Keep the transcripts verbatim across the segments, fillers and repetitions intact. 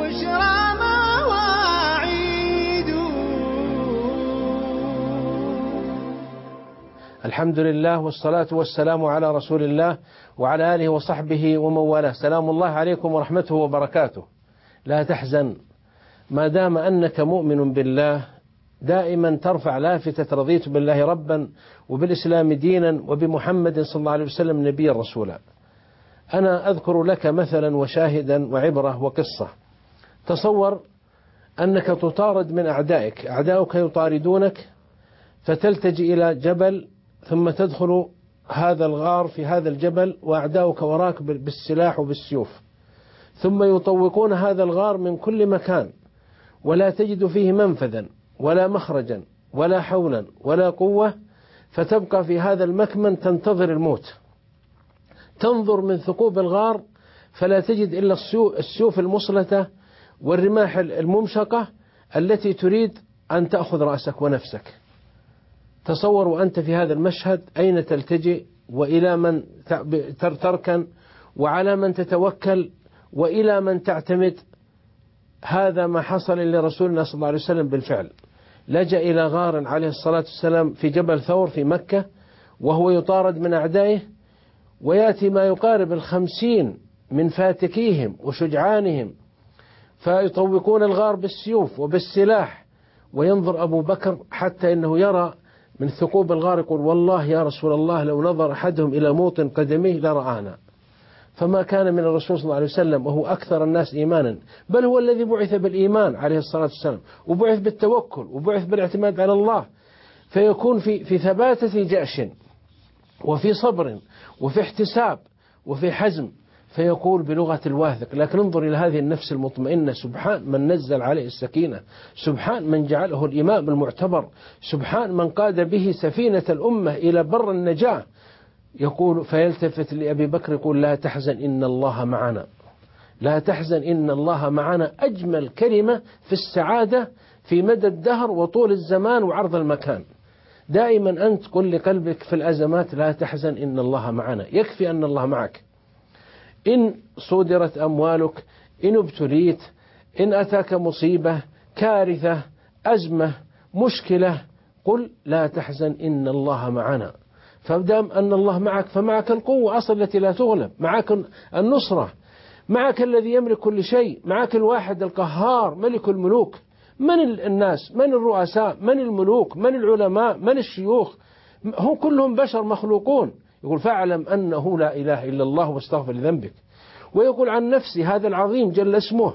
للبشرى مواعيد. الحمد لله والصلاة والسلام على رسول الله وعلى آله وصحبه ومن والاه. سلام الله عليكم ورحمته وبركاته. لا تحزن ما دام أنك مؤمن بالله، دائما ترفع لافتة رضيت بالله ربا وبالإسلام دينا وبمحمد صلى الله عليه وسلم نبيا رسولا. أنا أذكر لك مثلا وشاهدا وعبرة وقصة. تصور أنك تطارد من أعدائك، أعدائك يطاردونك فتلتجي إلى جبل ثم تدخل هذا الغار في هذا الجبل وأعداؤك وراك بالسلاح وبالسيوف، ثم يطوقون هذا الغار من كل مكان ولا تجد فيه منفذا ولا مخرجا ولا حولا ولا قوة، فتبقى في هذا المكمن تنتظر الموت. تنظر من ثقوب الغار فلا تجد إلا السيوف المصلتة والرماح الممشقة التي تريد أن تأخذ رأسك ونفسك. تصور وأنت في هذا المشهد أين تلتجئ وإلى من تركن وعلى من تتوكل وإلى من تعتمد. هذا ما حصل لرسولنا صلى الله عليه وسلم بالفعل. لجأ إلى غار عليه الصلاة والسلام في جبل ثور في مكة وهو يطارد من أعدائه، ويأتي ما يقارب الخمسين من فاتكيهم وشجعانهم فيطوقون الغار بالسيوف وبالسلاح. وينظر أبو بكر حتى إنه يرى من ثقوب الغار يقول والله يا رسول الله لو نظر أحدهم إلى موطن قدميه لرآنا. فما كان من الرسول صلى الله عليه وسلم وهو أكثر الناس إيمانا، بل هو الذي بعث بالإيمان عليه الصلاة والسلام وبعث بالتوكل وبعث بالاعتماد على الله، فيكون في في ثباتة جأش وفي صبر وفي احتساب وفي حزم، فيقول بلغة الواثق. لكن انظر إلى هذه النفس المطمئنة، سبحان من نزل عليه السكينة، سبحان من جعله الإمام المعتبر، سبحان من قاد به سفينة الأمة إلى بر النجاة. يقول فيلتفت لأبي بكر يقول لا تحزن إن الله معنا، لا تحزن إن الله معنا. أجمل كلمة في السعادة في مدى الدهر وطول الزمان وعرض المكان. دائما أنت قل لقلبك في الأزمات لا تحزن إن الله معنا، يكفي أن الله معك. إن صدرت أموالك، إن ابتليت، إن أتاك مصيبة، كارثة، أزمة، مشكلة، قل لا تحزن إن الله معنا. فدام أن الله معك فمعك القوة أصل التي لا تغلب، معك النصرة، معك الذي يملك كل شيء، معك الواحد القهار ملك الملوك. من الناس؟ من الرؤساء؟ من الملوك؟ من العلماء؟ من الشيوخ؟ هم كلهم بشر مخلوقون. يقول فاعلم أنه لا إله إلا الله واستغفر لذنبك. ويقول عن نفسي هذا العظيم جل اسمه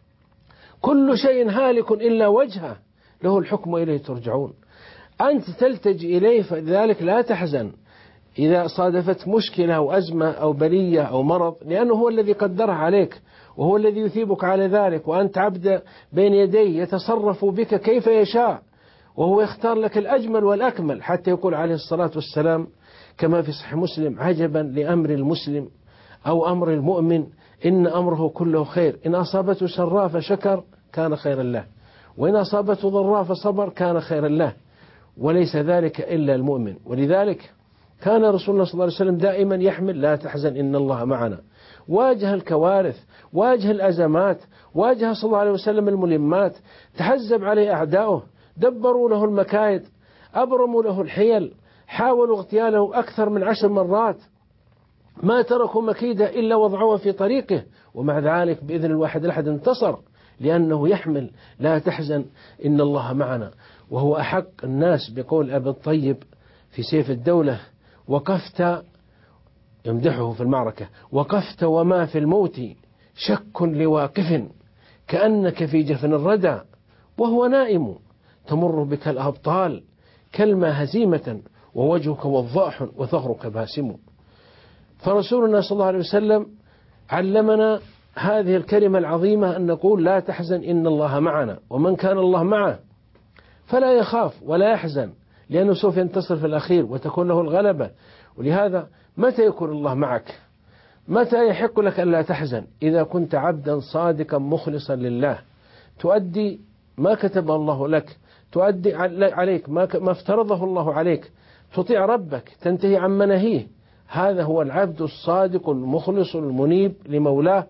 كل شيء هالك إلا وجهه له الحكم وإليه ترجعون. أنت تلتجئ إليه فلذلك لا تحزن إذا صادفت مشكلة أو أزمة أو بلية أو مرض، لأنه هو الذي قدرها عليك وهو الذي يثيبك على ذلك، وأنت عبد بين يديه يتصرف بك كيف يشاء، وهو يختار لك الأجمل والأكمل. حتى يقول عليه الصلاة والسلام كما في صحيح مسلم عجبا لأمر المسلم أو أمر المؤمن إن أمره كله خير، إن أصابته سراء فشكر كان خيرا له، وإن أصابته ضراء فصبر كان خيرا له، وليس ذلك إلا المؤمن. ولذلك كان رسول الله صلى الله عليه وسلم دائما يحمل لا تحزن إن الله معنا. واجه الكوارث، واجه الأزمات، واجه صلى الله عليه وسلم الملمات، تحزب عليه أعداؤه، دبروا له المكايد، أبرموا له الحيل، حاولوا اغتياله أكثر من عشر مرات، ما تركوا مكيدة إلا وضعوها في طريقه، ومع ذلك بإذن الواحد الأحد انتصر، لأنه يحمل لا تحزن إن الله معنا. وهو أحق الناس بقول أبي الطيب في سيف الدولة وقفت، يمدحه في المعركة، وقفت وما في الموت شك لواقف كأنك في جفن الردى وهو نائم، تمر بك الأبطال كلمة هزيمة ووجهك وضاح وثغرك باسم. فرسولنا صلى الله عليه وسلم علمنا هذه الكلمة العظيمة أن نقول لا تحزن إن الله معنا. ومن كان الله معه فلا يخاف ولا يحزن، لأنه سوف ينتصر في الأخير وتكون له الغلبة. ولهذا متى يكون الله معك؟ متى يحق لك أن لا تحزن؟ إذا كنت عبدا صادقا مخلصا لله، تؤدي ما كتب الله لك، تؤدي عليك ما افترضه الله عليك، تطيع ربك، تنتهي عن مناهيه. هذا هو العبد الصادق المخلص المنيب لمولاه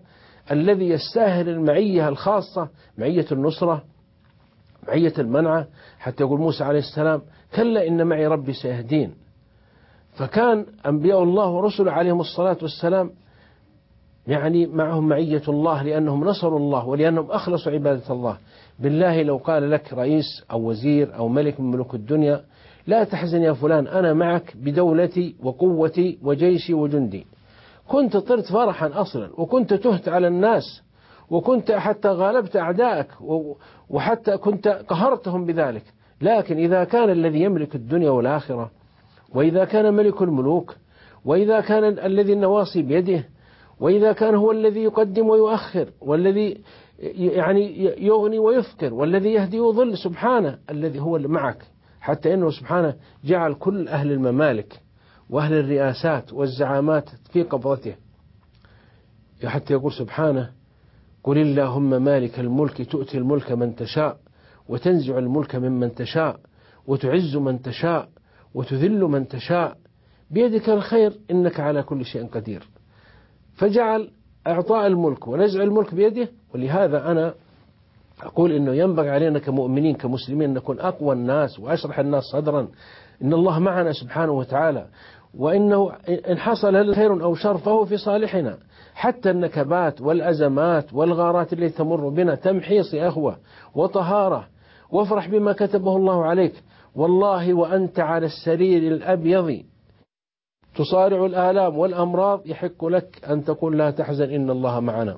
الذي يستاهل المعية الخاصة، معية النصرة، معية المنعة، حتى يقول موسى عليه السلام كلا إن معي ربي سيهدين. فكان أنبياء الله ورسله عليهم الصلاة والسلام يعني معهم معية الله، لأنهم نصروا الله ولأنهم أخلصوا عبادة الله. بالله لو قال لك رئيس أو وزير أو ملك من ملوك الدنيا لا تحزن يا فلان أنا معك بدولتي وقوتي وجيشي وجندي، كنت طرت فرحا أصلا، وكنت تهت على الناس، وكنت حتى غالبت أعدائك، وحتى كنت قهرتهم بذلك. لكن إذا كان الذي يملك الدنيا والآخرة، وإذا كان ملك الملوك، وإذا كان الذي النواصي بيده، وإذا كان هو الذي يقدم ويؤخر، والذي يعني يغني ويفقر، والذي يهدي ويضل، سبحانه الذي هو اللي معك، حتى إنه سبحانه جعل كل أهل الممالك وأهل الرئاسات والزعامات في قبضته، حتى يقول سبحانه قل اللهم مالك الملك تؤتي الملك من تشاء وتنزع الملك ممن تشاء وتعز من تشاء وتذل من تشاء بيدك الخير إنك على كل شيء قدير. فجعل إعطاء الملك ونزع الملك بيده. ولهذا أنا أقول إنه ينبغي علينا كمؤمنين كمسلمين نكون أقوى الناس وأشرح الناس صدرا، إن الله معنا سبحانه وتعالى، وإنه إن حصل خير أو شر فهو في صالحنا، حتى النكبات والأزمات والغارات التي تمر بنا تمحيص يا أخوة وطهارة، وافرح بما كتبه الله عليك. والله وأنت على السرير الأبيض تصارع الآلام والأمراض يحق لك أن تقول لا تحزن إن الله معنا.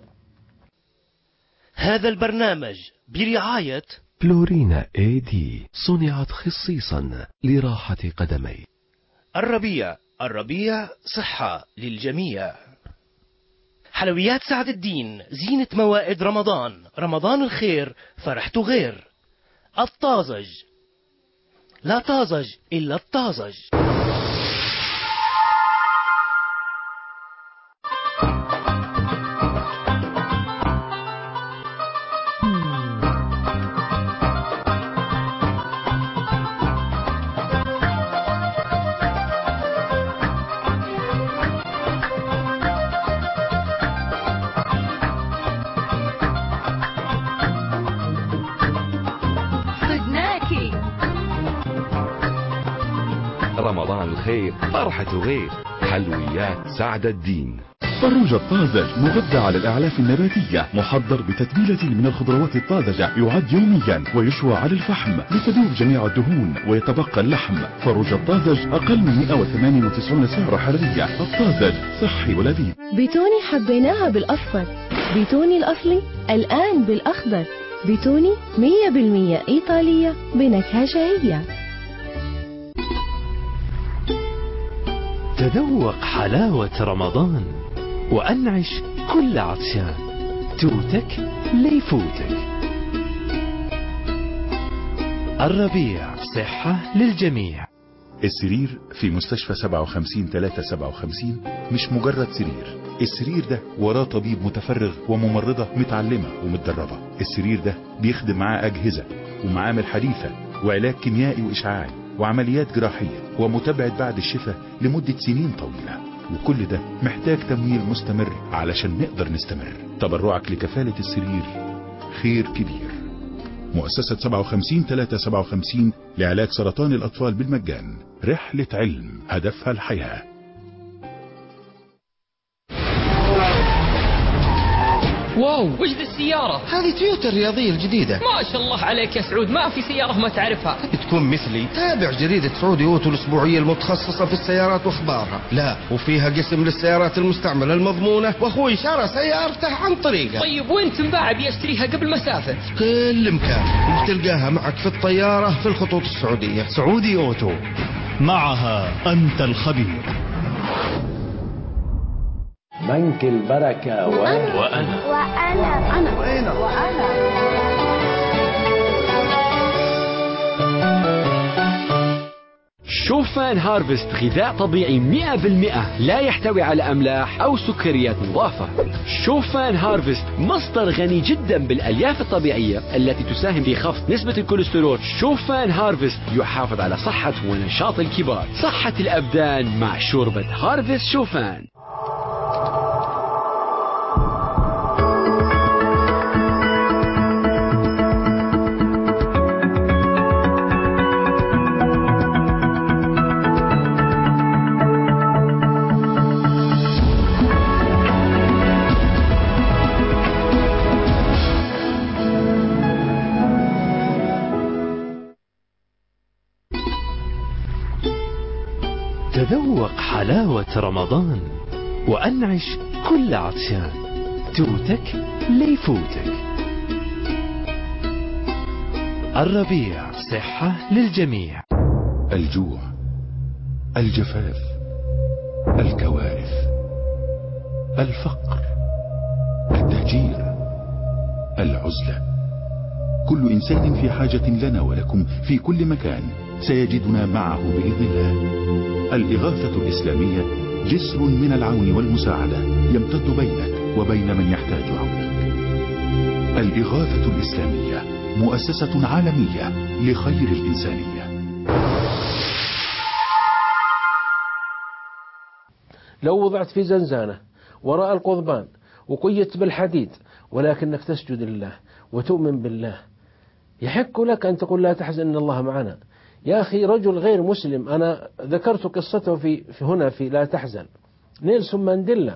هذا البرنامج برعاية فلورينا اي دي، صنعت خصيصا لراحة قدمي. الربيع، الربيع صحة للجميع. حلويات سعد الدين، زينة موائد رمضان، رمضان الخير فرحته غير. الطازج، لا طازج إلا الطازج. رمضان الخير فرحة غير. حلويات سعد الدين. فروج الطازج مغذى على الأعلاف النباتية، محضر بتتبيلة من الخضروات الطازجة، يعد يوميا ويشوى على الفحم لتذوب جميع الدهون ويتبقى اللحم. فروج الطازج أقل من مئة وثمانية وتسعين سعر حرارية. الطازج صحي ولذيذ. بيتوني حبيناها بالأصفر، بيتوني الأصلي الآن بالأخضر. بيتوني مية بالمية إيطالية بنكهة شهية. تذوق حلاوة رمضان وأنعش كل عطشان، توتك ليفوتك. الربيع صحة للجميع. السرير في مستشفى سبعة وخمسين ثلاثة سبعة وخمسين مش مجرد سرير، السرير ده وراه طبيب متفرغ وممرضة متعلمة ومتدربة. السرير ده بيخدم معاه أجهزة ومعامل حديثة وعلاج كيميائي وإشعاعي وعمليات جراحية ومتابعة بعد الشفاء لمدة سنين طويلة، وكل ده محتاج تمويل مستمر علشان نقدر نستمر. تبرعك لكفالة السرير خير كبير. مؤسسة سبعة وخمسين ثلاثة سبعة وخمسين لعلاج سرطان الأطفال بالمجان. رحلة علم هدفها الحياة. واو، وش ذي السيارة؟ هذه تويوتا الرياضية الجديدة. ما شاء الله عليك يا سعود، ما في سيارة ما تعرفها. بتكون مثلي؟ تابع جريدة سعودي أوتو الأسبوعية المتخصصة في السيارات وأخبارها. لا، وفيها قسم للسيارات المستعملة المضمونة، وأخوي شرى سيارته عن طريقه. طيب وين تنباع؟ بيشتريها قبل ما أسافر. كل مكان، وبتلقاها معك في الطيارة في الخطوط السعودية. سعودي أوتو، معها أنت الخبير. بنك البركة وأنا وأنا وأنا أنا وأنا وأنا شوفان هارفست غذاء طبيعي مئة بالمئة لا يحتوي على أملاح أو سكريات مضافة. شوفان هارفست مصدر غني جدا بالألياف الطبيعية التي تساهم في خفض نسبة الكوليسترول. شوفان هارفست يحافظ على صحة ونشاط الكبار، صحة الأبدان مع شوربة هارفست شوفان. تذوق حلاوة رمضان وأنعش كل عطشان، توتك ليفوتك. الربيع صحة للجميع. الجوع، الجفاف، الكوارث، الفقر، التهجير، العزلة، كل إنسان في حاجة لنا ولكم في كل مكان سيجدنا معه بإذن الله. الإغاثة الإسلامية جسر من العون والمساعدة يمتد بينك وبين من يحتاج عونك. الإغاثة الإسلامية مؤسسة عالمية لخير الإنسانية. لو وضعت في زنزانة وراء القضبان وقيت بالحديد ولكنك تسجد لله وتؤمن بالله، يحق لك أن تقول لا تحزن إن الله معنا. يا أخي رجل غير مسلم، أنا ذكرت قصته في, في هنا في لا تحزن، نيلسون مانديلا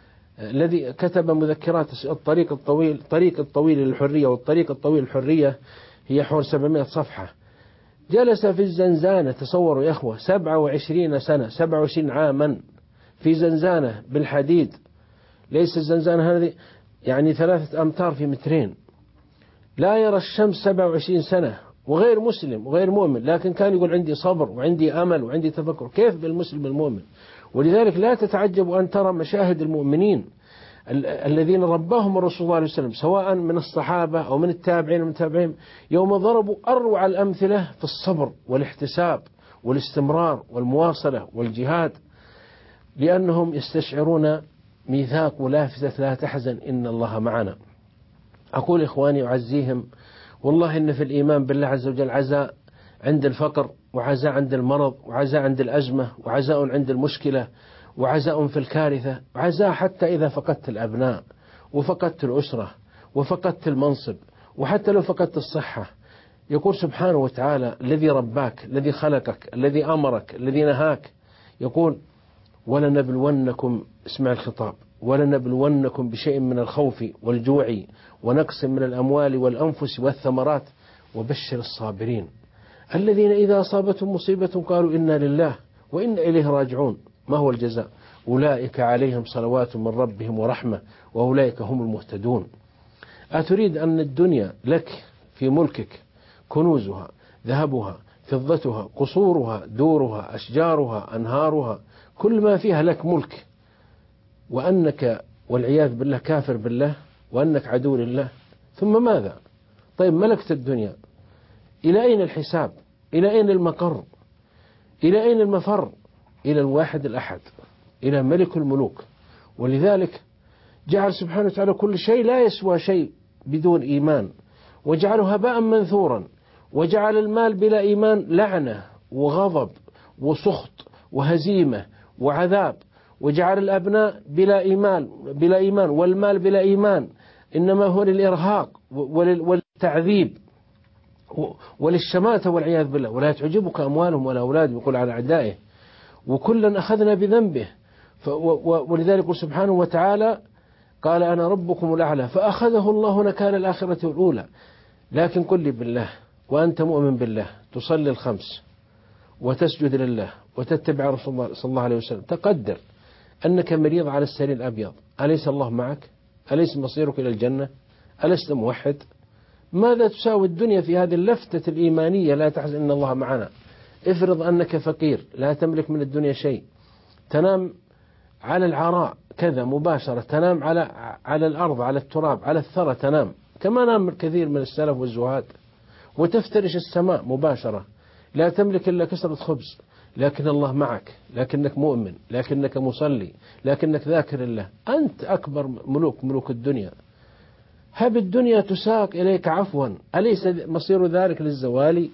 الذي كتب مذكرات الطريق الطويل طريق الطويل للحرية، والطريق الطويل للحرية هي حول سبعمائة صفحة. جلس في الزنزانة، تصوروا يا أخوة، سبعة وعشرين سنة، سبعة وعشرين عاما في زنزانة بالحديد. ليس الزنزانة هذه يعني ثلاثة أمتار في مترين، لا يرى الشمس سبعة وعشرين سنة، وغير مسلم وغير مؤمن، لكن كان يقول عندي صبر وعندي أمل وعندي تفكر. كيف بالمسلم المؤمن؟ ولذلك لا تتعجب أن ترى مشاهد المؤمنين الذين رباهم الرسول صلى الله عليه وسلم، سواء من الصحابة أو من التابعين ومن التابعين، يوم ضربوا أروع الأمثلة في الصبر والاحتساب والاستمرار والمواصلة والجهاد، لأنهم يستشعرون ميثاق ولافتة لا تحزن إن الله معنا. أقول إخواني أعزيهم، والله إن في الإيمان بالله عز وجل عزاء عند الفقر، وعزاء عند المرض، وعزاء عند الأزمة، وعزاء عند المشكلة، وعزاء في الكارثة، وعزاء حتى إذا فقدت الأبناء وفقدت الأسرة وفقدت المنصب، وحتى لو فقدت الصحة. يقول سبحانه وتعالى الذي رباك، الذي خلقك، الذي أمرك، الذي نهاك، يقول ولنبلونكم، اسمع الخطاب، ولنبلونكم بشيء من الخوف والجوع ونقص من الأموال والأنفس والثمرات وبشر الصابرين الذين إذا أصابتهم مصيبة قالوا إنا لله وإنا إليه راجعون. ما هو الجزاء؟ أولئك عليهم صلوات من ربهم ورحمة وأولئك هم المهتدون. أتريد أن الدنيا لك في ملكك كنوزها، ذهبها، فضتها، قصورها، دورها، أشجارها، أنهارها، كل ما فيها لك ملك، وأنك والعياذ بالله كافر بالله، وأنك عدو لله، ثم ماذا؟ طيب ملكت الدنيا، إلى أين الحساب؟ إلى أين المقر؟ إلى أين المفر؟ إلى الواحد الأحد، إلى ملك الملوك. ولذلك جعل سبحانه وتعالى كل شيء لا يسوى شيء بدون إيمان، وجعله هباء منثورا، وجعل المال بلا إيمان لعنة وغضب وسخط وهزيمة وعذاب، وجعل الأبناء بلا إيمان بلا إيمان والمال بلا إيمان إنما هو للإرهاق والتعذيب وللشماتة والعياذ بالله. ولا تعجبك أموالهم ولا أولادهم، يقول على أعدائه، وكلا أخذنا بذنبه. ولذلك سبحانه وتعالى قال أنا ربكم الأعلى فأخذه الله نكال الآخرة والأولى. لكن قل لي بالله وأنت مؤمن بالله، تصلي الخمس وتسجد لله وتتبع رسول الله صلى الله عليه وسلم، تقدر أنك مريض على السرير الأبيض، أليس الله معك؟ أليس مصيرك إلى الجنة؟ ألست موحد؟ ماذا تساوي الدنيا في هذه اللفتة الإيمانية لا تحزن إن الله معنا؟ افرض أنك فقير لا تملك من الدنيا شيء، تنام على العراء كذا مباشرة، تنام على على الأرض، على التراب، على الثرى، تنام كما نام الكثير من السلف والزهاد، وتفترش السماء مباشرة، لا تملك إلا كسرة خبز، لكن الله معك، لكنك مؤمن، لكنك مصلي، لكنك ذاكر الله. أنت أكبر ملوك ملوك الدنيا. هب الدنيا تساق إليك عفوا، أليس مصير ذلك للزوال؟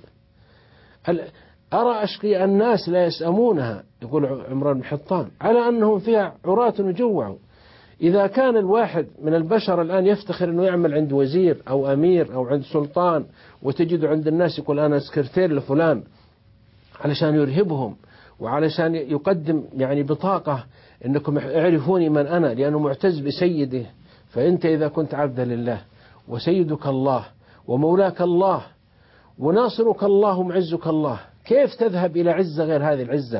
أرى أشقي الناس لا يسأمونها، يقول عمران بن حطان، على أنهم فيها عراة وجوع. إذا كان الواحد من البشر الآن يفتخر أنه يعمل عند وزير أو أمير أو عند سلطان، وتجد عند الناس يقول أنا سكرتير لفلان، علشان يرهبهم وعلشان يقدم يعني بطاقة أنكم اعرفوني من أنا، لأنه معتز بسيده. فأنت إذا كنت عبدا لله وسيدك الله ومولاك الله وناصرك الله ومعزك الله، كيف تذهب إلى عزة غير هذه العزة؟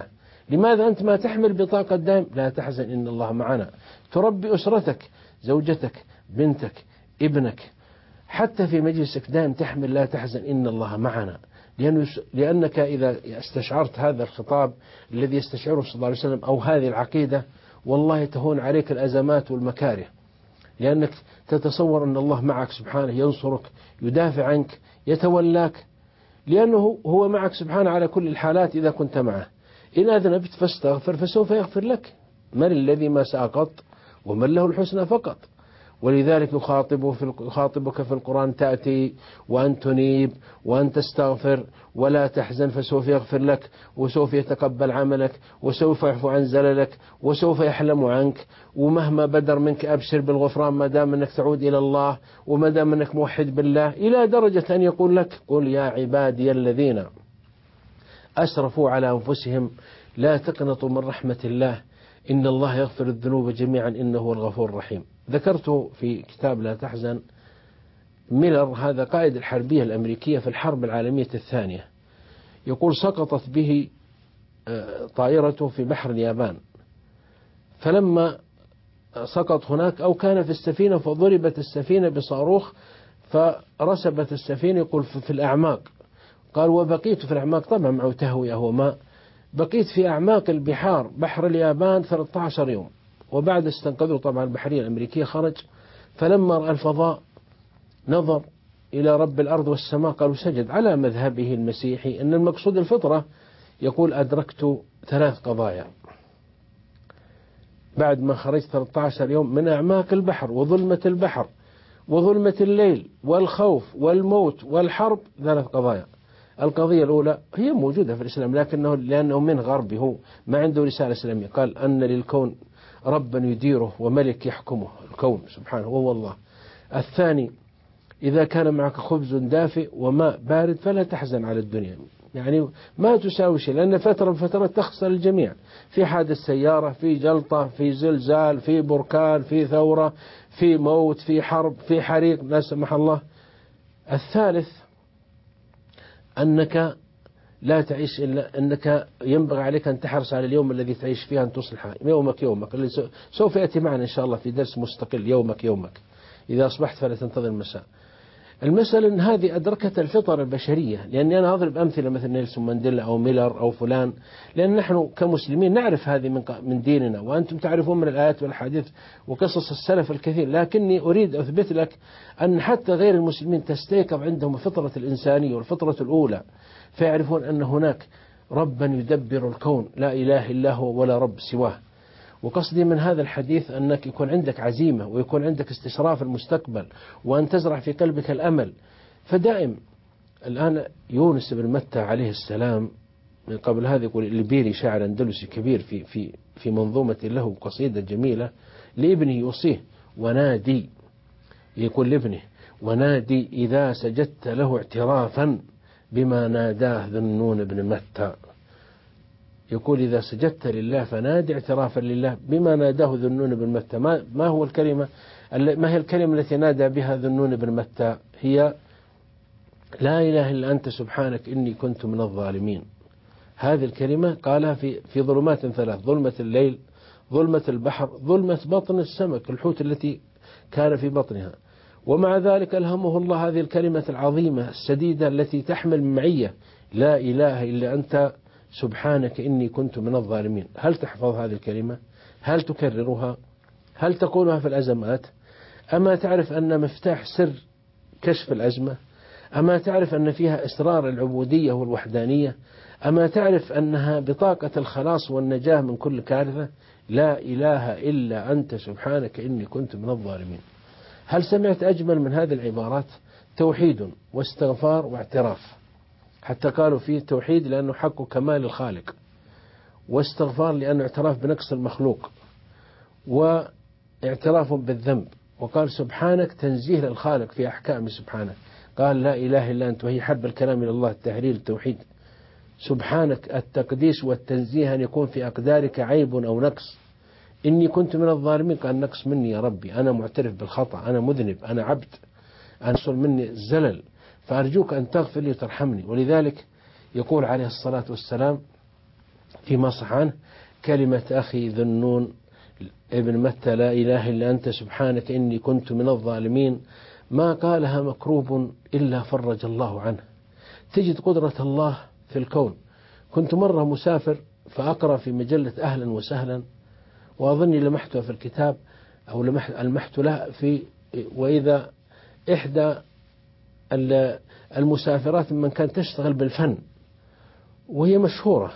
لماذا أنت ما تحمل بطاقة دائم؟ لا تحزن إن الله معنا. تربي أسرتك، زوجتك، بنتك، ابنك، حتى في مجلسك دائم تحمل لا تحزن إن الله معنا، لأنك إذا استشعرت هذا الخطاب الذي يستشعره صلى الله عليه وسلم أو هذه العقيدة والله تهون عليك الأزمات والمكاره، لأنك تتصور أن الله معك سبحانه، ينصرك، يدافع عنك، يتولاك، لأنه هو معك سبحانه على كل الحالات. إذا كنت معه إن أذنبت فاستغفر فسوف يغفر لك. من الذي ما سأقط ومن له الحسنى فقط. ولذلك يخاطب في يخاطبك في القرآن تأتي وأن تنيب وأن تستغفر ولا تحزن فسوف يغفر لك وسوف يتقبل عملك وسوف يعفو عن زللك وسوف يحلم عنك، ومهما بدر منك أبشر بالغفران ما دام أنك تعود إلى الله وما دام أنك موحد بالله، إلى درجة أن يقول لك قل يا عبادي الذين أسرفوا على أنفسهم لا تقنطوا من رحمة الله إن الله يغفر الذنوب جميعا إنه هو الغفور الرحيم. ذكرت في كتاب لا تحزن ميلر، هذا قائد الحربية الأمريكية في الحرب العالمية الثانية، يقول سقطت به طائرته في بحر اليابان، فلما سقط هناك أو كان في السفينة فضربت السفينة بصاروخ فرسبت السفينة، يقول في الأعماق، قال وبقيت في الأعماق، طبعا معه تهوية وماء، بقيت في أعماق البحار بحر اليابان ثلاثة عشر يوم. وبعد استنقذوا طبعا البحرية الأمريكية خرج، فلما رأى الفضاء نظر إلى رب الأرض والسماء، قالوا سجد على مذهبه المسيحي أن المقصود الفطرة. يقول أدركت ثلاث قضايا بعد ما خرجت ثلاثة عشر يوم من أعماق البحر وظلمة البحر وظلمة الليل والخوف والموت والحرب. ثلاث قضايا. القضية الأولى هي موجودة في الإسلام لكنه لأنه من غربي هو ما عنده رسالة إسلامية، قال أن للكون ربا يديره وملك يحكمه، الكون سبحانه هو الله. الثاني إذا كان معك خبز دافئ وماء بارد فلا تحزن على الدنيا، يعني ما تساوي شيء، لأن فترة فترة تخسر الجميع، في حادث سيارة، في جلطة، في زلزال، في بركان، في ثورة، في موت، في حرب، في حريق لا سمح الله. الثالث أنك لا تعيش إلا أنك ينبغي عليك أن تحرص على اليوم الذي تعيش فيه أن تصلح يومك يومك، اللي سوف يأتي معنا إن شاء الله في درس مستقل يومك يومك، إذا أصبحت فلا تنتظر المساء. المسألة أن هذه أدركت الفطرة البشرية، لأني أنا أضرب أمثلة مثل نيلسون مانديلا أو ميلر أو فلان، لأن نحن كمسلمين نعرف هذه من من ديننا، وأنتم تعرفون من الآيات والحديث وقصص السلف الكثير، لكني أريد أثبت لك أن حتى غير المسلمين تستيقظ عندهم الفطرة الإنسانية والفطرة الأولى، فيعرفون أن هناك ربا يدبر الكون لا إله إلا هو ولا رب سواه. وقصدي من هذا الحديث أنك يكون عندك عزيمة ويكون عندك استشراف المستقبل وأن تزرع في قلبك الأمل. فدائم الآن يونس بن متى عليه السلام من قبل هذا يقول الليبيري شاعر أندلسي كبير في في في منظومة له قصيدة جميلة لابنه يوصيه ونادي، يقول لابنه ونادي إذا سجدت له اعترافا بما ناداه ذنون بن متى، يقول إذا سجدت لله فنادي اعترافا لله بما ناداه ذنون بن متى. ما, ما هو الكلمة ما هي الكلمة التي نادى بها ذنون بن متى؟ هي لا إله إلا أنت سبحانك إني كنت من الظالمين. هذه الكلمة قالها في في ظلمات ثلاث، ظلمة الليل، ظلمة البحر، ظلمة بطن السمك الحوت التي كان في بطنها. ومع ذلك ألهمه الله هذه الكلمة العظيمة السديدة التي تحمل معية لا إله إلا أنت سبحانك إني كنت من الظالمين. هل تحفظ هذه الكلمة؟ هل تكررها؟ هل تقولها في الأزمات؟ أما تعرف أن مفتاح سر كشف الأزمة؟ أما تعرف أن فيها إسرار العبودية والوحدانية؟ أما تعرف أنها بطاقة الخلاص والنجاة من كل كارثة؟ لا إله إلا أنت سبحانك إني كنت من الظالمين. هل سمعت أجمل من هذه العبارات؟ توحيد واستغفار واعتراف، حتى قالوا فيه توحيد لأنه حق كمال الخالق، واستغفار لأنه اعتراف بنقص المخلوق، واعتراف بالذنب. وقال سبحانك تنزيه للخالق في أحكامه سبحانه، قال لا إله إلا أنت، وهي حب الكلام إلى الله التحرير التوحيد. سبحانك التقديس والتنزيه أن يكون في أقدارك عيب أو نقص. إني كنت من الظالمين، قال نقص مني يا ربي، أنا معترف بالخطأ، أنا مذنب، أنا عبد، أنصل مني الزلل، فأرجوك أن تغفر لي وترحمني. ولذلك يقول عليه الصلاة والسلام فيما صح عنه كلمة أخي ذو النون ابن متى لا إله إلا أنت سبحانك إني كنت من الظالمين، ما قالها مكروب إلا فرج الله عنه. تجد قدرة الله في الكون. كنت مرة مسافر فأقرأ في مجلة أهلا وسهلا، وأظني لمحتها في الكتاب أو لمحت لها في وإذا إحدى المسافرات من كانت تشتغل بالفن وهي مشهورة،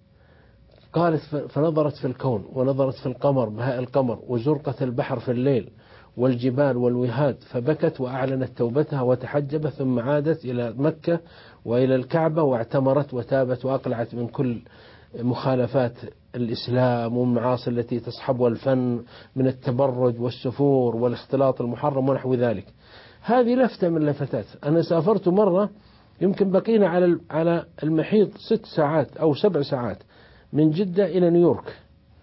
قالت فنظرت في الكون ونظرت في القمر بهاء القمر وزرقة البحر في الليل والجبال والوهاد، فبكت وأعلنت توبتها وتحجبت، ثم عادت إلى مكة وإلى الكعبة واعتمرت وتابت وأقلعت من كل مخالفات الإسلام والمعاصي التي تصحبها الفن من التبرج والسفور والاختلاط المحرم ونحو ذلك. هذه لفتة من لفتات. أنا سافرت مرة يمكن بقينا على على المحيط ست ساعات أو سبع ساعات من جدة إلى نيويورك،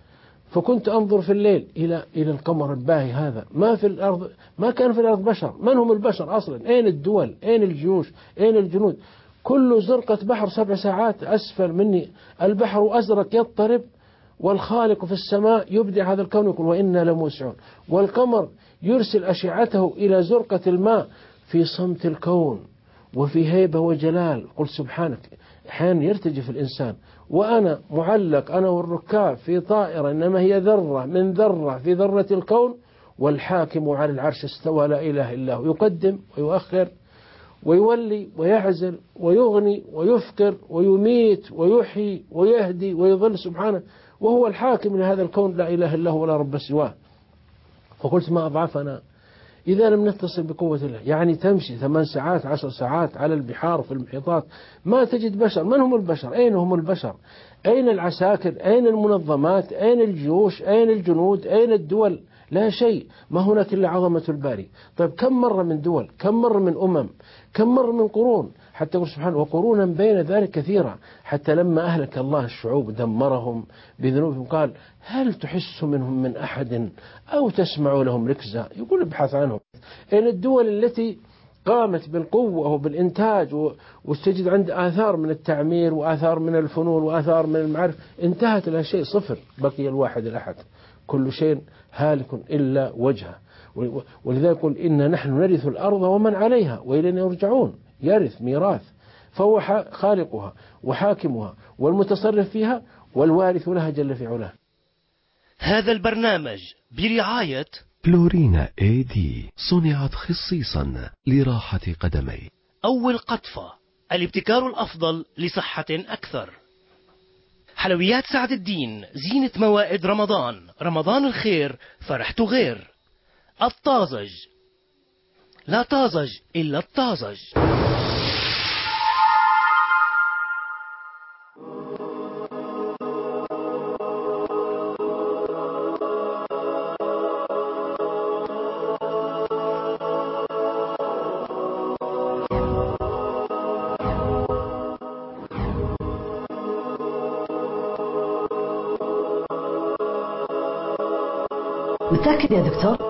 فكنت أنظر في الليل إلى إلى القمر الباهي هذا. ما في الأرض ما كان في الأرض بشر. من هم البشر أصلا؟ أين الدول؟ أين الجيوش؟ أين الجنود؟ كل زرقة بحر سبع ساعات أسفل مني، البحر أزرق يضطرب، والخالق في السماء يبدع هذا الكون يقول وإنا لموسعون، والقمر يرسل أشعته إلى زرقة الماء في صمت الكون وفي هيبة وجلال. قل سبحانك. أحيانا يرتجف الإنسان وأنا معلق أنا والركاب في طائرة إنما هي ذرة من ذرة في ذرة الكون، والحاكم على العرش استوى لا إله إلا هو، يقدم ويؤخر ويولي ويعزل ويغني ويفكر ويميت ويحيي ويهدي ويضل سبحانه، وهو الحاكم لهذا الكون لا إله إلا هو ولا رب سواه. فقلت ما أضعفنا إذا لم نتصل بقوة الله. يعني تمشي ثمان ساعات عشر ساعات على البحار في المحيطات ما تجد بشر. من هم البشر؟ أين هم البشر؟ أين العساكر؟ أين المنظمات؟ أين الجيوش؟ أين الجنود؟ أين الدول؟ لا شيء. ما هناك إلا عظمة الباري. طيب كم مرة من دول؟ كم مرة من أمم؟ كم مرة من قرون؟ حتى يقول سبحانه وقرونا بين ذلك كثيرة. حتى لما أهلك الله الشعوب دمرهم بذنوبهم قال هل تحس منهم من أحد أو تسمع لهم ركزا؟ يقول ابحث عنهم. إن الدول التي قامت بالقوة وبالإنتاج واستجد عند آثار من التعمير وآثار من الفنون وآثار من المعارف انتهت إلى شيء صفر، بقي الواحد الأحد، كل شيء هالك إلا وجهه. ولذلك يقول إن نحن نرث الأرض ومن عليها وإلينا يرجعون. يرث ميراث، فهو خالقها وحاكمها والمتصرف فيها والوارث لها جل في علاه. هذا البرنامج برعاية فلورينا اي دي، صنعت خصيصا لراحة قدمي. أول قطفة، الابتكار الأفضل لصحة أكثر. حلويات سعد الدين، زينة موائد رمضان، رمضان الخير فرحته غير. الطازج، لا طازج إلا الطازج. متأكد يا دكتور؟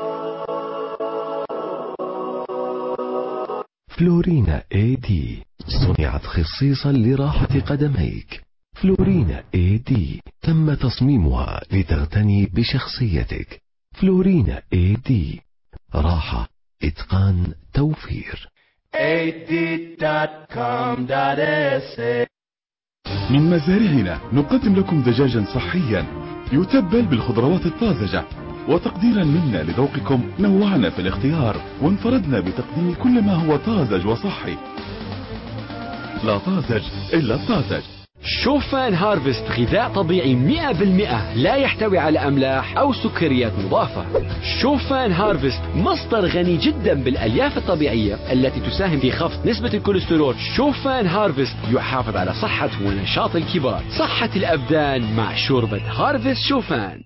فلورينا اي دي، صنعت خصيصا لراحة قدميك. فلورينا اي دي تم تصميمها لتغتني بشخصيتك. فلورينا اي دي، راحة، اتقان، توفير. اي دي دوت كوم دوت اس اي. من مزارعنا نقدم لكم دجاجا صحيا يتبل بالخضروات الطازجة، وتقديرا منا لذوقكم نوعنا في الاختيار وانفردنا بتقديم كل ما هو طازج وصحي. لا طازج إلا الطازج. شوفان هارفست غذاء طبيعي مئة بالمئة لا يحتوي على أملاح أو سكريات مضافة. شوفان هارفست مصدر غني جدا بالألياف الطبيعية التي تساهم في خفض نسبة الكوليسترول. شوفان هارفست يحافظ على صحة ونشاط الكبار، صحة الأبدان مع شوربة هارفست شوفان.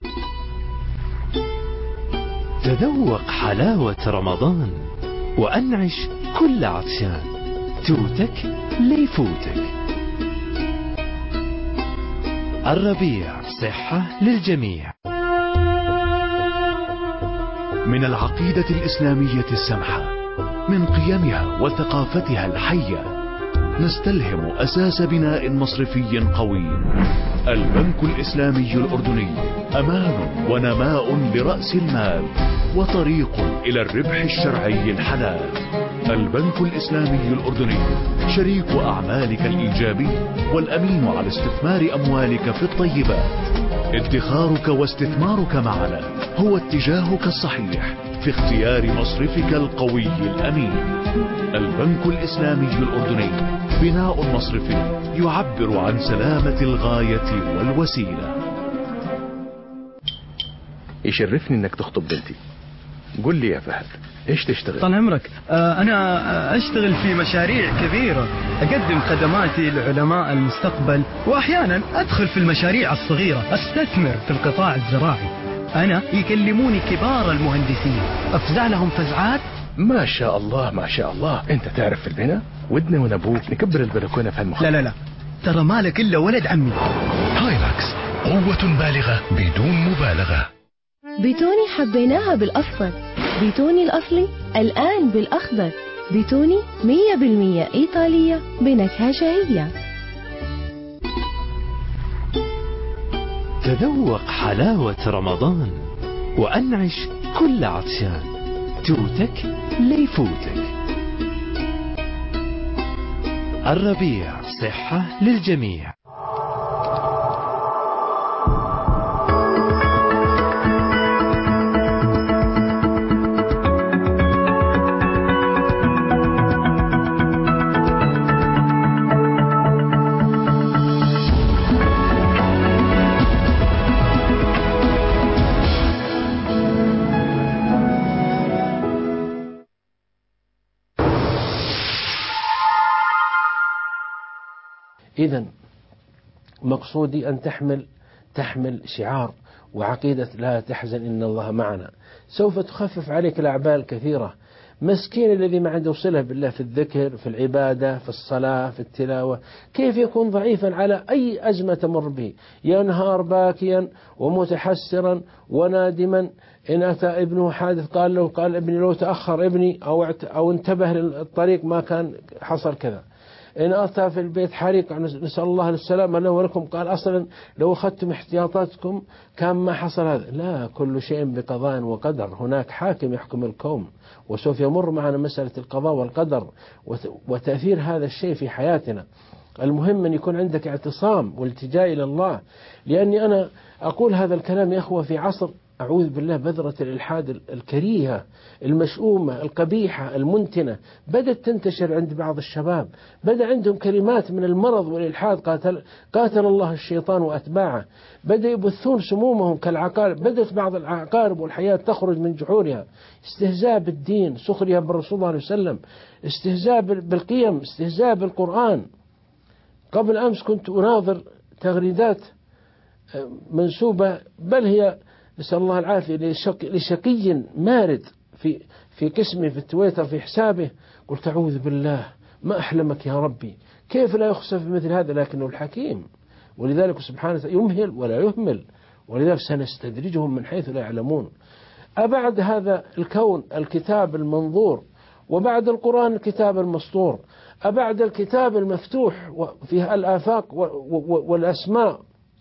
تذوق حلاوة رمضان وأنعش كل عطشان، توتك ليفوتك. الربيع، صحة للجميع. من العقيدة الإسلامية السمحة، من قيمها وثقافتها الحية، نستلهم أساس بناء مصرفي قوي البنك الإسلامي الأردني أمان ونماء لرأس المال وطريق إلى الربح الشرعي الحلال. البنك الإسلامي الأردني شريك أعمالك الإيجابي والأمين على استثمار أموالك في الطيبات. ادخارك واستثمارك معنا هو اتجاهك الصحيح في اختيار مصرفك القوي الأمين. البنك الإسلامي الأردني بناء مصرفي يعبر عن سلامة الغاية والوسيلة. يشرفني انك تخطب بنتي. قل لي يا فهد، ايش تشتغل؟ طال عمرك. آه انا اشتغل في مشاريع كبيرة، اقدم خدماتي لعلماء المستقبل، واحيانا ادخل في المشاريع الصغيرة، استثمر في القطاع الزراعي. انا يكلموني كبار المهندسين افزع لهم فزعات. ما شاء الله ما شاء الله. انت تعرف في البناء ودنا ونبوك نكبر البلكونة في هالمخ. لا لا لا، ترى مالك الا ولد عمي. هايلاكس، قوة بالغة بدون مبالغة. بيتوني حبيناها بالأصفر، بيتوني الأصلي الآن بالأخضر، بيتوني مية بالمية إيطالية بنكهة شهية. تذوق حلاوة رمضان وأنعش كل عطشان، توتك ليفوتك. الربيع صحة للجميع. إذن مقصودي أن تحمل تحمل شعار وعقيدة لا تحزن إن الله معنا، سوف تخفف عليك الأعباء الكثيرة. مسكين الذي ما عنده صلة بالله في الذكر، في العبادة، في الصلاة، في التلاوة، كيف يكون ضعيفا على أي أزمة تمر به؟ ينهار باكيا ومتحسرا ونادما. إن أتى ابنه حادث قال له قال ابني لو تأخر ابني أو أو انتبه للطريق ما كان حصل كذا. إن أتى في البيت حريق نسأل الله السلامة له ولكم قال أصلا لو أخذتم احتياطاتكم كان ما حصل هذا. لا، كل شيء بقضاء وقدر، هناك حاكم يحكم الكون، وسوف يمر معنا مسألة القضاء والقدر وتأثير هذا الشيء في حياتنا. المهم أن يكون عندك اعتصام والتجاء إلى الله. لأني أنا أقول هذا الكلام يا أخوة في عصر أعوذ بالله بذرة الإلحاد الكريهة المشؤومة القبيحة المنتنة بدأت تنتشر عند بعض الشباب، بدأ عندهم كلمات من المرض والإلحاد، قاتل, قاتل الله الشيطان وأتباعه، بدأ يبثون سمومهم كالعقارب، بدأت بعض العقارب والحياة تخرج من جحورها، استهزاء بالدين، سخرية بالرسول صلى الله عليه وسلم، استهزاء بالقيم، استهزاء بالقرآن. قبل أمس كنت أناظر تغريدات منسوبة بل هي نسأل الله العافية لشق لشقي مارد في في قسمه في التويتر في حسابه، قلت أعوذ بالله ما أحلمك يا ربي، كيف لا يخسف مثل هذا؟ لكنه الحكيم، ولذلك سبحانه يمهل ولا يهمل، ولذلك سنستدرجهم من حيث لا يعلمون. أبعد هذا الكون الكتاب المنظور، وبعد القرآن الكتاب المسطور، أبعد الكتاب المفتوح في الآفاق والأسماء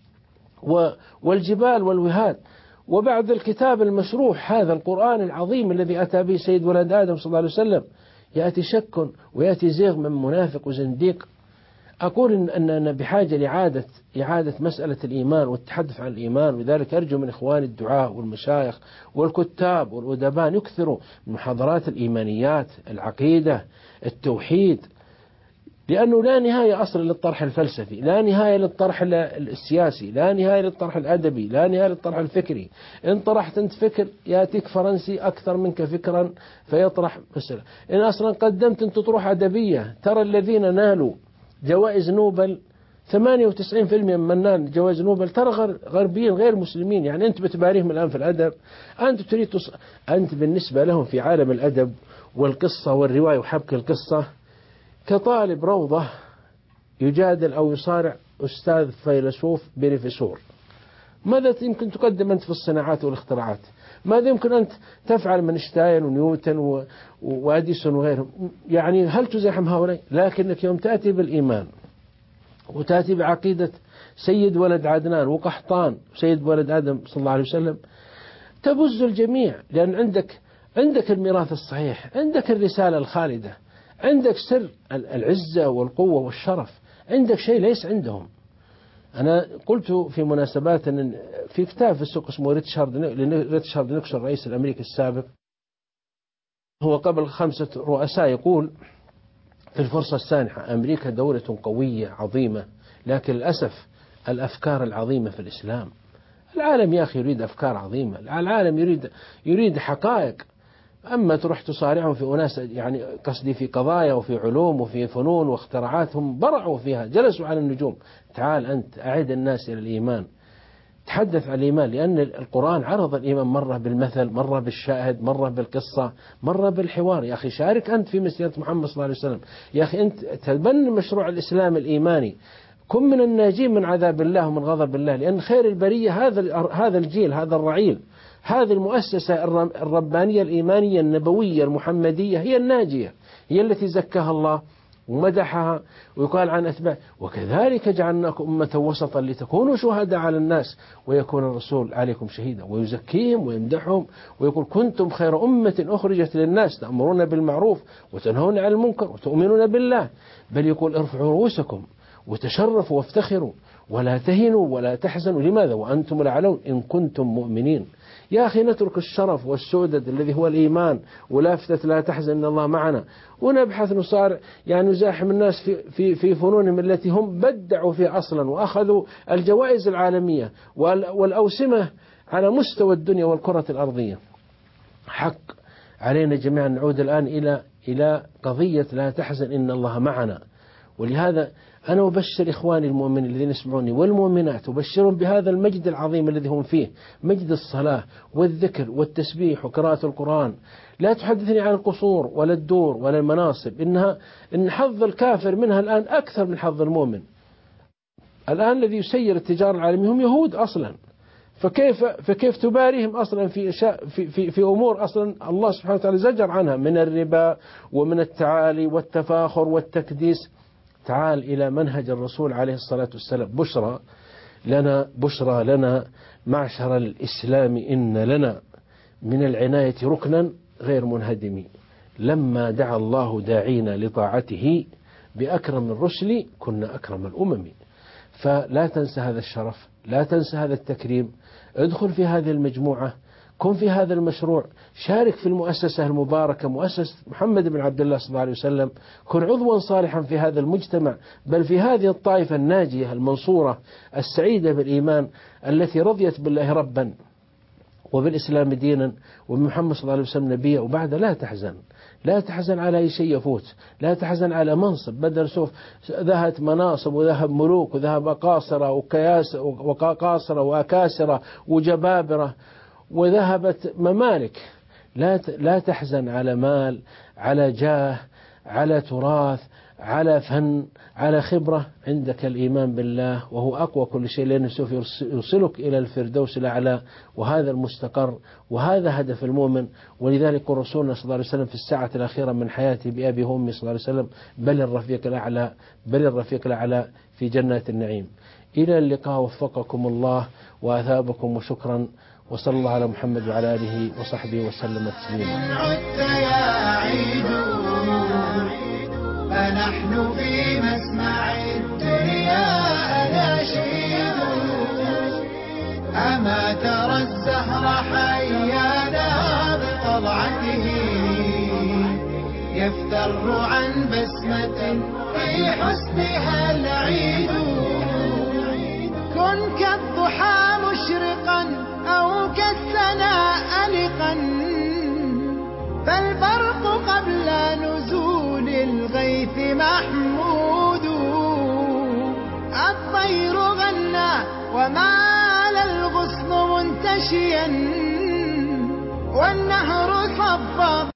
والجبال والوهاد، وبعد الكتاب المشروح هذا القرآن العظيم الذي أتى به سيد ولد آدم صلى الله عليه وسلم، يأتي شك ويأتي زيغ من منافق وزنديق. أقول إن أننا بحاجة لإعادة إعادة مسألة الإيمان والتحدث عن الإيمان، ولذلك أرجو من إخواني الدعاء والمشايخ والكتاب والأدباء يكثروا من محاضرات الإيمانيات، العقيدة، التوحيد، لأنه لا نهاية أصلا للطرح الفلسفي، لا نهاية للطرح السياسي، لا نهاية للطرح الأدبي، لا نهاية للطرح الفكري. إن طرحت أنت فكر يأتيك فرنسي أكثر منك فكرا فيطرح مسألة. إن أصلا قدمت أنت طروح أدبية، ترى الذين نالوا جوائز نوبل ثمانية وتسعين بالمئة من نال جوائز نوبل ترى غربيين غير مسلمين. يعني أنت بتباريهم الآن في الأدب، أنت تريد تص... أنت بالنسبة لهم في عالم الأدب والقصة والرواية وحبك القصة كطالب روضة يجادل أو يصارع أستاذ فيلسوف بريفيسور. ماذا يمكن تقدم أنت في الصناعات والاختراعات؟ ماذا يمكن أنت تفعل من اينشتاين ونيوتن و... وأديسون وغيرهم؟ يعني هل تزاحم هؤلاء؟ لكنك يوم تأتي بالإيمان وتأتي بعقيدة سيد ولد عدنان وقحطان وسيد ولد آدم صلى الله عليه وسلم، تبز الجميع، لأن عندك عندك الميراث الصحيح، عندك الرسالة الخالدة، عندك سر العزة والقوة والشرف، عندك شيء ليس عندهم. أنا قلت في مناسبات أن في كتاب في السوق اسمه ريتشارد ريتشارد نيكسون الرئيس الأمريكي السابق، هو قبل خمسة رؤساء، يقول في الفرصة السانحة أمريكا دولة قوية عظيمة، لكن للأسف الأفكار العظيمة في الإسلام. العالم يا أخي يريد أفكار عظيمة، العالم يريد يريد حقائق، أما تروح تصارعهم في أناس، يعني قصدي في قضايا وفي علوم وفي فنون واختراعات هم برعوا فيها، جلسوا على النجوم. تعال أنت أعد الناس إلى الإيمان، تحدث عن الإيمان، لأن القرآن عرض الإيمان مرة بالمثل، مرة بالشاهد، مرة بالقصة، مرة بالحوار. يا أخي شارك أنت في مسيرة محمد صلى الله عليه وسلم، يا أخي أنت تبني مشروع الإسلام الإيماني، كن من الناجين من عذاب الله ومن غضب الله، لأن خير البرية هذا هذا الجيل، هذا الرعيل، هذه المؤسسة الربانية الإيمانية النبوية المحمدية هي الناجية، هي التي زكاها الله ومدحها، ويقال عن أتباع وكذلك جعلناكم أمة وسطا لتكونوا شهداء على الناس ويكون الرسول عليكم شهيدا، ويزكيهم ويمدحهم ويقول كنتم خير أمة أخرجت للناس تأمرون بالمعروف وتنهون عن المنكر وتؤمنون بالله، بل يقول ارفعوا رؤوسكم وتشرفوا وافتخروا ولا تهنوا ولا تحزنوا، لماذا وأنتم الأعلون إن كنتم مؤمنين. يا أخي نترك الشرف والسؤدد الذي هو الإيمان ولافتة لا تحزن إن الله معنا، ونبحث نصارع يعني نزاحم الناس في, في, في فنونهم التي هم بدعوا فيها أصلا وأخذوا الجوائز العالمية والأوسمة على مستوى الدنيا والكرة الأرضية. حق علينا جميعا نعود الآن إلى إلى قضية لا تحزن إن الله معنا. ولهذا أنا أبشر إخواني المؤمنين الذين يسمعوني والمؤمنات، أبشرهم بهذا المجد العظيم الذي هم فيه، مجد الصلاة والذكر والتسبيح وقراءة القرآن. لا تحدثني عن القصور ولا الدور ولا المناصب، إنها إن حظ الكافر منها الآن أكثر من حظ المؤمن. الآن الذي يسير التجارة العالمية هم يهود أصلا، فكيف فكيف تباريهم أصلا في أشياء في في في أمور أصلا الله سبحانه وتعالى زجر عنها من الربا ومن التعالي والتفاخر والتكديس. تعال إلى منهج الرسول عليه الصلاة والسلام. بشرى لنا بشرى لنا معشر الإسلام إن لنا من العناية ركنا غير منهدم، لما دعا الله داعينا لطاعته بأكرم الرسل كنا أكرم الأمم. فلا تنسى هذا الشرف، لا تنسى هذا التكريم، ادخل في هذه المجموعة، كن في هذا المشروع، شارك في المؤسسة المباركة مؤسسة محمد بن عبد الله صلى الله عليه وسلم، كن عضوا صالحا في هذا المجتمع، بل في هذه الطائفة الناجية المنصورة السعيدة بالإيمان التي رضيت بالله ربا وبالإسلام دينا وبمحمد صلى الله عليه وسلم نبيا. وبعد لا تحزن، لا تحزن على أي شيء يفوت، لا تحزن على منصب بدل سوف ذهبت مناصب وذهب ملوك وذهب قاصرة وكياس وقاصرة وأكاسرة وجبابرة وذهبت ممالك. لا لا تحزن على مال، على جاه، على تراث، على فن، على خبرة. عندك الإيمان بالله وهو أقوى كل شيء، لأنه سوف يوصلك إلى الفردوس الأعلى، وهذا المستقر وهذا هدف المؤمن. ولذلك رسولنا صلى الله عليه وسلم في الساعة الأخيرة من حياته بأبي وأمي صلى الله عليه وسلم بل الرفيق الأعلى، بل الرفيق الأعلى في جنات النعيم. إلى اللقاء، وفقكم الله وأثابكم، وشكرا، وصلى الله على محمد وعلى آله وصحبه وسلم تسليما. عدت يا عيد فنحن في مسمع الدنيا أناشيد، أما ترى الزهر حيانا بطلعته يفتر عن بسمة في حسنها العيد. كن كالضحى مشرقا أو كالسنا ألقا، فالبرق قبل نزول الغيث محمود. الطير غنى ومال الغصن منتشيا، والنهر صب